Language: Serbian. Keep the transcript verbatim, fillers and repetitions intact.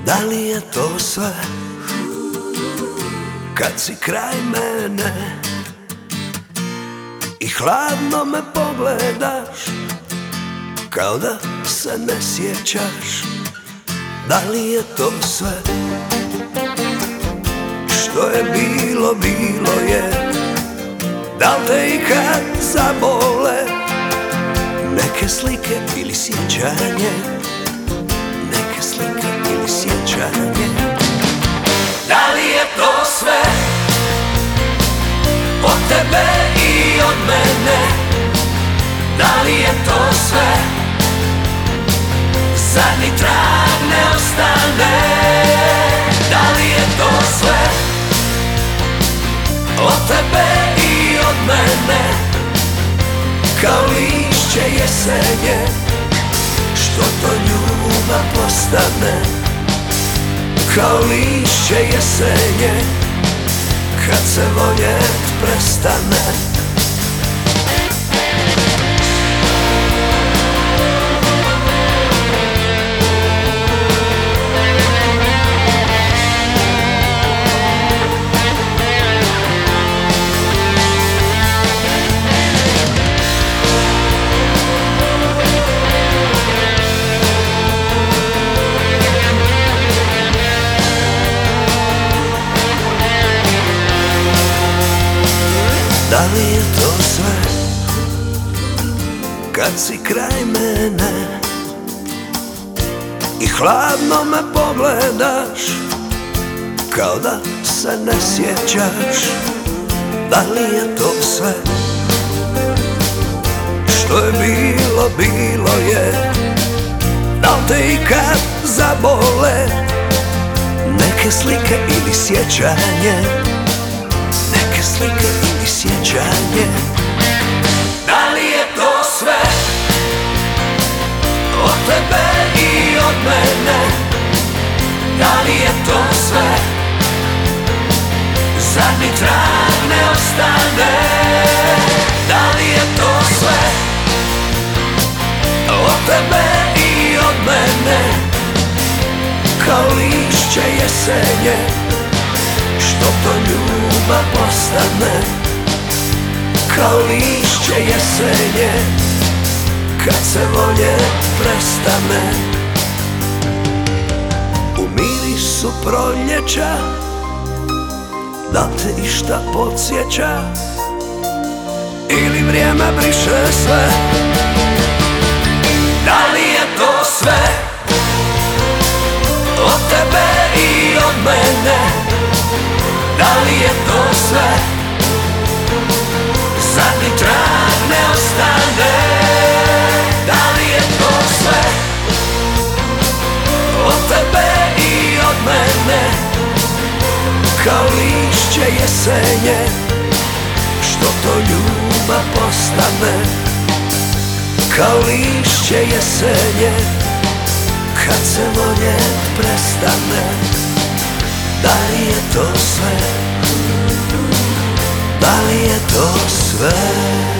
Da li je to sve kad si kraj mene i hladno me pogledaš kao da se ne sjećaš? Da li je to sve što je bilo, bilo je? Da li te ikad zabole neke slike ili sjećanje? Neke slike ili sjećanje? Da li je to sve od tebe i od mene? Da li je to sve? Zadnji trag ne ostane. Da li je to sve od tebe i od mene? Kao lišće jesenje, što to ljubav postane. Kao lišće jesenje, kad se voljet prestane. Da li je to sve kad si kraj mene i hladno me pogledaš kao da se ne sjećaš? Da li je to sve što je bilo, bilo je? Da li te ikad zabole neke slike ili sjećanje? Neke slike ili sjećanje? Da li je to sve od tebe i od mene? Da li je to sve? Zadnji trag ne ostane. Da li je to sve od tebe i od mene? Kao lišće jesenje, što to ljubav postane. Kao lišće jesenje, kad se voljet prestane. U mirisu proljeća, da te išta podsjeća ili vrijeme briše sve? Da li je to sve od tebe i od mene? Da li je to sve? Zadnji trag ne ostane. Da li je to sve od tebe i od mene? Kao lišće jesenje, što to ljubav postane. Kao lišće jesenje, kad se voljet prestane. Da li je to sve? Da li je to sve?